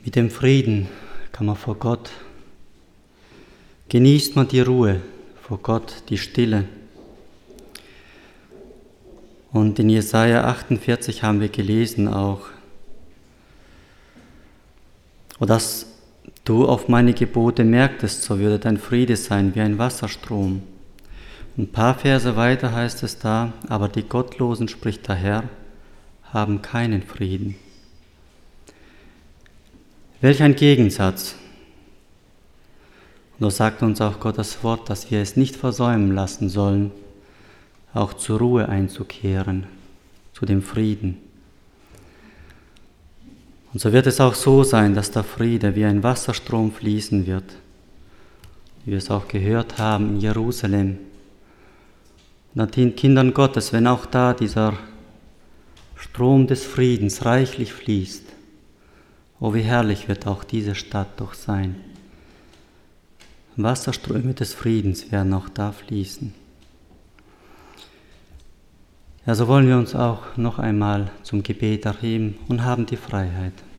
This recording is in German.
Mit dem Frieden kann man vor Gott, genießt man die Ruhe, vor Gott die Stille. Und in Jesaja 48 haben wir gelesen auch, o dass du auf meine Gebote merktest, so würde dein Friede sein wie ein Wasserstrom. Ein paar Verse weiter heißt es da, aber die Gottlosen, spricht der Herr, haben keinen Frieden. Welch ein Gegensatz. Und so sagt uns auch Gottes Wort, dass wir es nicht versäumen lassen sollen, auch zur Ruhe einzukehren, zu dem Frieden. Und so wird es auch so sein, dass der Friede wie ein Wasserstrom fließen wird, wie wir es auch gehört haben in Jerusalem. Und an den Kindern Gottes, wenn auch da dieser Strom des Friedens reichlich fließt, oh, wie herrlich wird auch diese Stadt doch sein. Wasserströme des Friedens werden auch da fließen. Ja, so wollen wir uns auch noch einmal zum Gebet erheben und haben die Freiheit.